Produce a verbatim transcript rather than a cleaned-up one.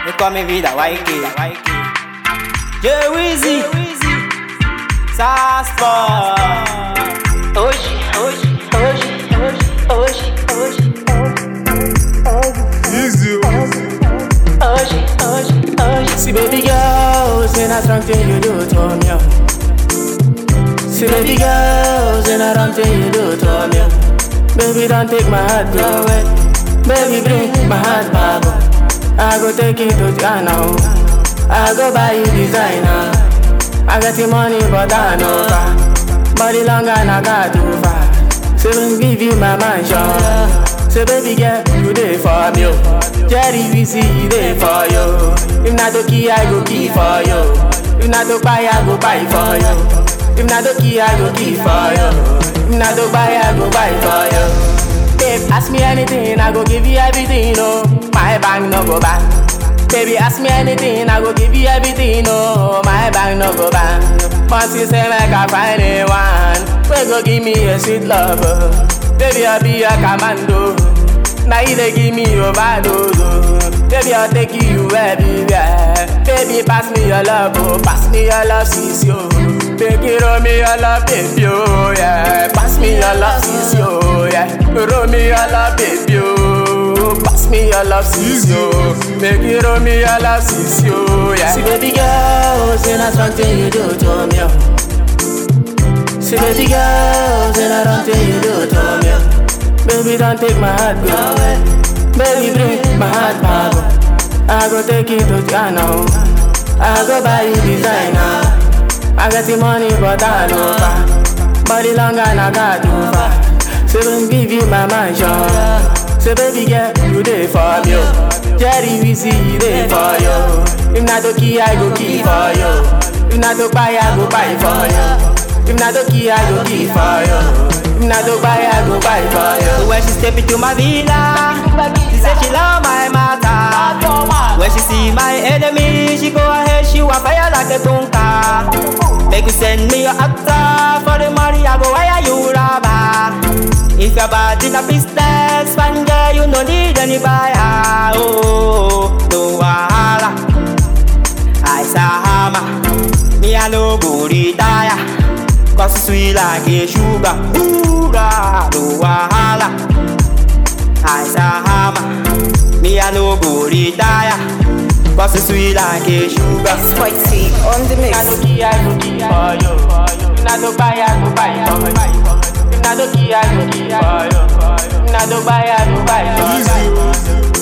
Me come vida Y K. J-Weezy, Saspa. Hoje, hoje, hoje, hoje, hoje, hoje, Easy. hoje, hoje, hoje. See baby girl, say not something you do to me. oh. See baby girl, say not something you do to me. oh. Baby don't take my heart away. Baby bring my heart back. oh. I go take it to Ghana. oh. I go buy you designer. I got the money but I know car. Body long and I got too far. So when give you my mansion. So baby girl, you there for me. oh. Jerry, we see you there for you. If not the key, I go key for you. If not the buy, I go buy for you. If not the key, I go key for you. If not the buy, I go buy for you. Babe, ask me anything, I go give you everything. No, my bank no go back. Baby, ask me anything, I go give you everything. No, my bank no go back. Once you say make I find a one, we go give me a sweet love. Baby, I'll be a commando. Now you dey give me overdose. Baby, I'll take you everywhere. Baby, pass me your love, oh, pass me your love, sis, yo. Baby, roll me your love, baby, oh, yeah. Pass me your love, sis, yo, yeah. Roll me your love, baby, oh. Pass me your love, sis, yo. Baby, roll me your love, sis, yo, yeah. See, baby girl, say not something you do to me. oh. See, baby girl, say not something you do to me. oh. Baby, don't take my heart away. Baby, bring my heart back. oh. I go take it to Ghana. oh. I go buy you designer. I got the money, but I know far. Body long and I got too far. So when give you my mansion. So baby girl, you there for me. oh. Jerry, we see you there for you. If not the key, I go key for you. If not the buy, I go buy for you. If not the key, I go key for you. If not the buy, I go buy for you. So when she step into my villa, she say she love my matter. When she see my enemy, she go ahead, she want fire like a tunka. Make you send me your actor for the money, I go wire you rubber. If you're bad in a business, one girl, you no need any buyer. Oh, no wahala. I Sahama, me I no go retire. Cause it's sweet like a sugar. Hoorah, no wahala. I Sahama, me I no go retire. Cause it's sweet like a sugar. Spicy on the mix. If not the key, I go key for you. If not the buy, I go buy for you. If not the key, I go key for you. If not the buy, I go buy for you. Easy.